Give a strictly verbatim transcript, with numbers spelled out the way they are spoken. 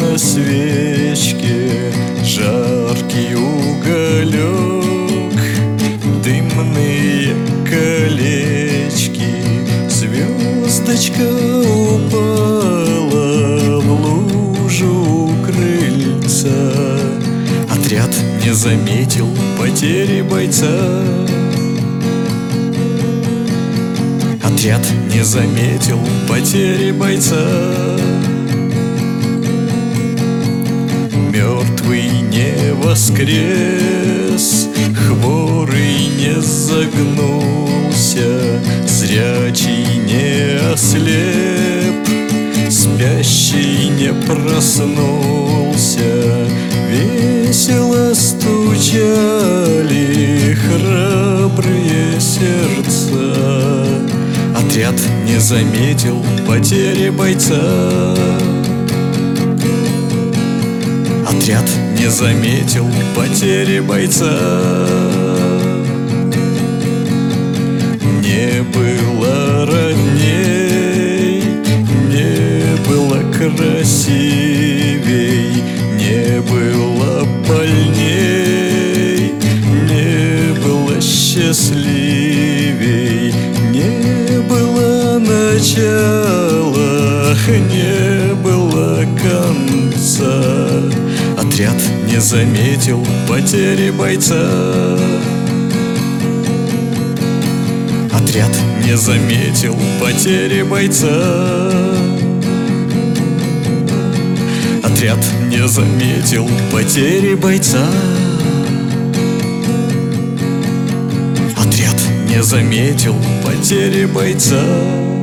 на свечке жаркий уголек, дымные колечки, звездочка упала в лужу у крыльца. Отряд не заметил потери бойца. Отряд не заметил потери бойца. Мертвый не воскрес, хворый не загнулся, зрячий не ослеп, спящий не проснулся. Весело стучали храбрые сердца. Отряд не заметил потери бойца. Отряд не заметил потери бойца. Не было родней, не было красивей, не было больней, не было счастливей, не было начала, не было конца. Отряд не заметил потери бойца. Отряд не заметил потери бойца. Отряд не заметил потери бойца. Отряд не заметил потери бойца.